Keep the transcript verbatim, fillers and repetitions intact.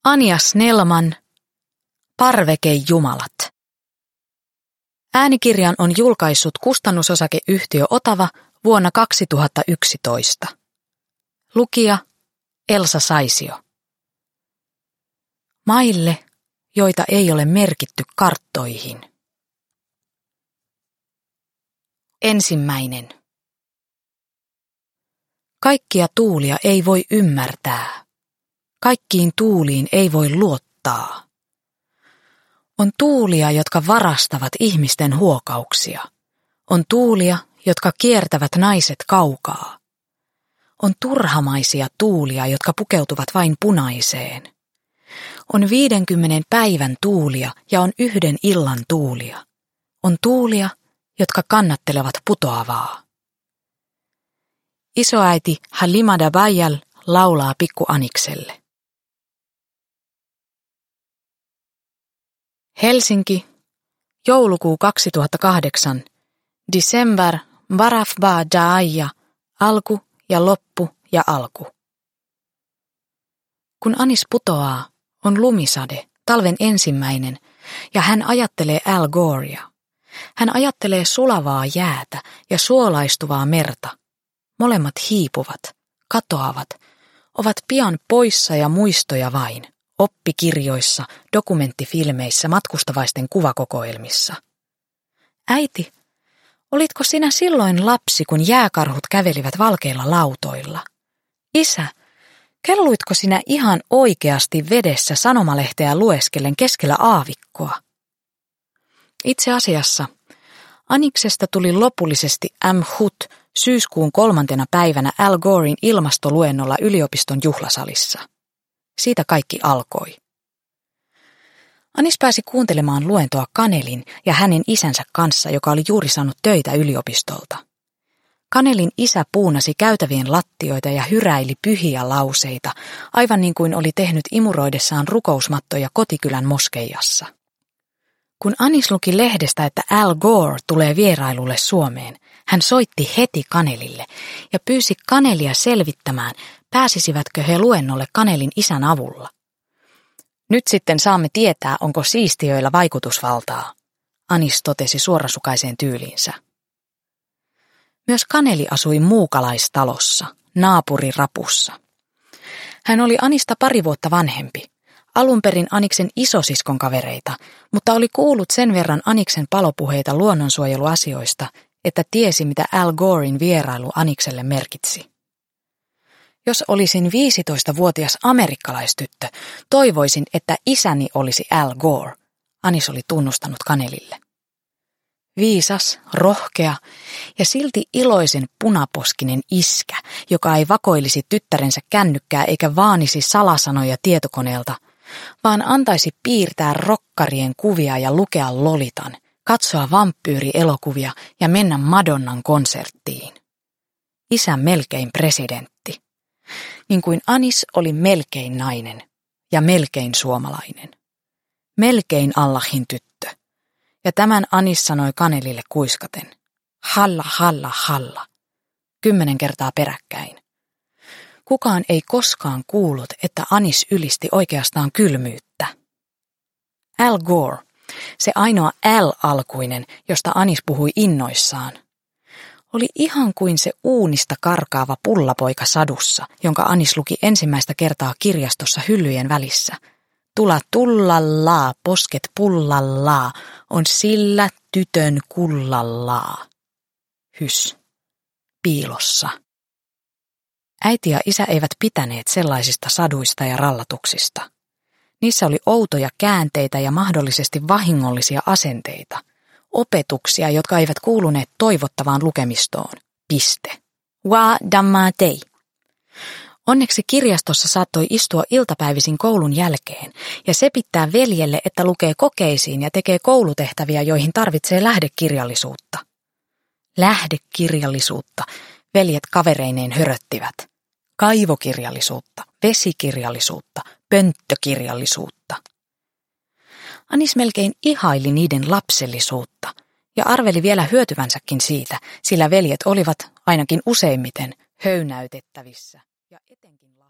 Anja Snellman, Parvekejumalat. Äänikirjan on julkaissut kustannusosakeyhtiö Otava vuonna kaksituhattayksitoista. Lukija Elsa Saisio. Maille, joita ei ole merkitty karttoihin. Ensimmäinen. Kaikkia tuulia ei voi ymmärtää. Kaikkiin tuuliin ei voi luottaa. On tuulia, jotka varastavat ihmisten huokauksia. On tuulia, jotka kiertävät naiset kaukaa. On turhamaisia tuulia, jotka pukeutuvat vain punaiseen. On viidenkymmenen päivän tuulia ja on yhden illan tuulia. On tuulia, jotka kannattelevat putoavaa. Isoäiti Halima Dabayal laulaa pikku Anikselle. Helsinki, joulukuu kaksituhattakahdeksan, December Barafba Daaya, alku ja loppu ja alku. Kun Anis putoaa, on lumisade, talven ensimmäinen, ja hän ajattelee Al Gorea. Hän ajattelee sulavaa jäätä ja suolaistuvaa merta. Molemmat hiipuvat, katoavat, ovat pian poissa ja muistoja vain, oppikirjoissa, dokumenttifilmeissä, matkustavaisten kuvakokoelmissa. Äiti, olitko sinä silloin lapsi, kun jääkarhut kävelivät valkeilla lautoilla? Isä, kelluitko sinä ihan oikeasti vedessä sanomalehteä lueskellen keskellä aavikkoa? Itse asiassa Aniksesta tuli lopullisesti M. Hut syyskuun kolmantena päivänä Al Goren ilmastoluennolla yliopiston juhlasalissa. Siitä kaikki alkoi. Anis pääsi kuuntelemaan luentoa Kanelin ja hänen isänsä kanssa, joka oli juuri saanut töitä yliopistolta. Kanelin isä puunasi käytävien lattioita ja hyräili pyhiä lauseita, aivan niin kuin oli tehnyt imuroidessaan rukousmattoja kotikylän moskeijassa. Kun Anis luki lehdestä, että Al Gore tulee vierailulle Suomeen, hän soitti heti Kanelille ja pyysi Kanelia selvittämään, pääsisivätkö he luennolle Kanelin isän avulla. Nyt sitten saamme tietää, onko siistiöillä vaikutusvaltaa, Anis totesi suorasukaiseen tyyliinsä. Myös Kaneli asui muukalaistalossa, naapurirapussa. Hän oli Anista pari vuotta vanhempi. Alun perin Aniksen isosiskon kavereita, mutta oli kuullut sen verran Aniksen palopuheita luonnonsuojeluasioista, että tiesi, mitä Al Goren vierailu Anikselle merkitsi. Jos olisin viisitoistavuotias amerikkalaistyttö, toivoisin, että isäni olisi Al Gore, Anis oli tunnustanut Kanelille. Viisas, rohkea ja silti iloisen punaposkinen iskä, joka ei vakoilisi tyttärensä kännykkää eikä vaanisi salasanoja tietokoneelta, vaan antaisi piirtää rokkarien kuvia ja lukea Lolitan, katsoa vampyyrielokuvia ja mennä Madonnan konserttiin. Isä melkein presidentti. Niin kuin Anis oli melkein nainen ja melkein suomalainen. Melkein Allahin tyttö. Ja tämän Anis sanoi Kanelille kuiskaten. Halla, halla, halla. Kymmenen kertaa peräkkäin. Kukaan ei koskaan kuullut, että Anis ylisti oikeastaan kylmyyttä. Al Gore, se ainoa Al-alkuinen, josta Anis puhui innoissaan, oli ihan kuin se uunista karkaava pullapoika sadussa, jonka Anis luki ensimmäistä kertaa kirjastossa hyllyjen välissä. Tula tullallaa, posket pullallaa, on sillä tytön kullallaa. Hys. Piilossa. Äiti ja isä eivät pitäneet sellaisista saduista ja rallatuksista. Niissä oli outoja käänteitä ja mahdollisesti vahingollisia asenteita. Opetuksia, jotka eivät kuuluneet toivottavaan lukemistoon. Piste. Wa dammatei. Onneksi kirjastossa saattoi istua iltapäivisin koulun jälkeen ja sepittää veljelle, että lukee kokeisiin ja tekee koulutehtäviä, joihin tarvitsee lähdekirjallisuutta. Lähdekirjallisuutta, veljet kavereineen höröttivät. Kaivokirjallisuutta, vesikirjallisuutta, pönttökirjallisuutta. Anis melkein ihaili niiden lapsellisuutta ja arveli vielä hyötyvänsäkin siitä, sillä veljet olivat ainakin useimmiten höynäytettävissä ja etenkin